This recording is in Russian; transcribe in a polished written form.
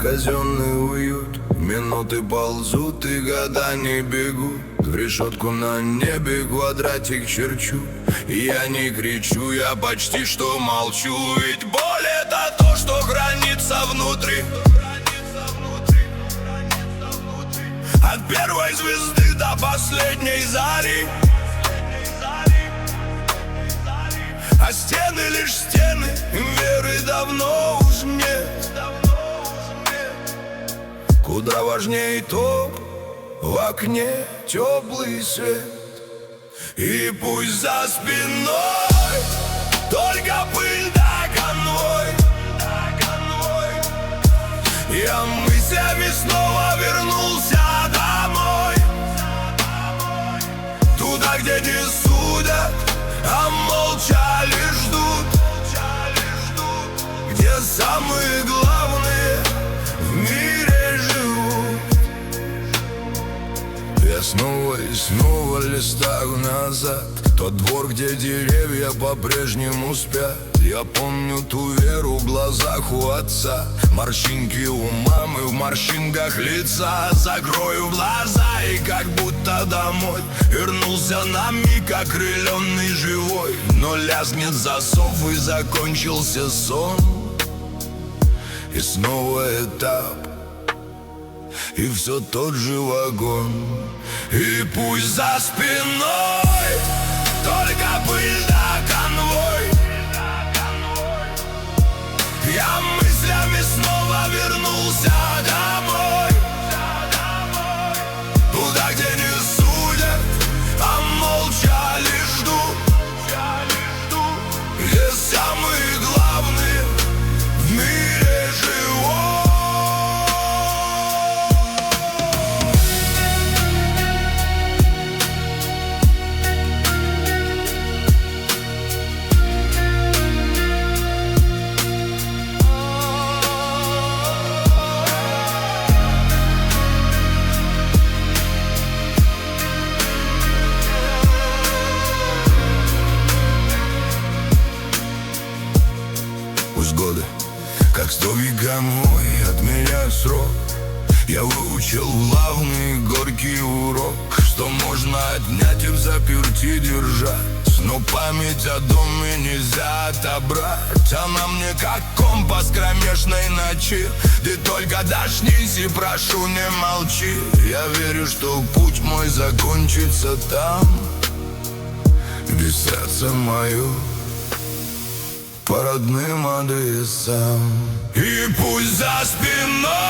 казенный уют. Минуты ползут и года не бегут. В решетку на небе квадратик черчу. Я не кричу, я почти что молчу. Ведь боль — это то, что хранится внутри. От первой звезды до последней зари. А стены лишь стены, веры давно уж нет. Куда важнее то, в окне теплый свет. И пусть за спиной только пыль да конвой. Я мыслями снова вернулся домой. Туда, где не судят, а молча лишь ждут. Где самые главные в мире живут. Я снова и снова листаю назад. Тот двор, где деревья по-прежнему спят. Я помню ту веру в глазах у отца. Морщинки у мамы в морщинках лица. Закрою глаза и как будто домой вернулся на миг, окрыленный живой. Но лязгнет засов и закончился сон. И снова этап, и все тот же вагон. И пусть за спиной только пыль да конвой. Я мыслями снова вернулся домой. Туда, где не судят, а молча лишь ждут. Где самые главные в мире живут. Пусть годы, как 100 векомой, отменяют срок. Я выучил главный горький урок, что можно отнять и в заперти держать. Но память о доме нельзя отобрать. Она мне как компас кромешной ночи. Ты только дождись и прошу, не молчи. Я верю, что путь мой закончится там, где сердце мое по родным адресам. И пусть за спиной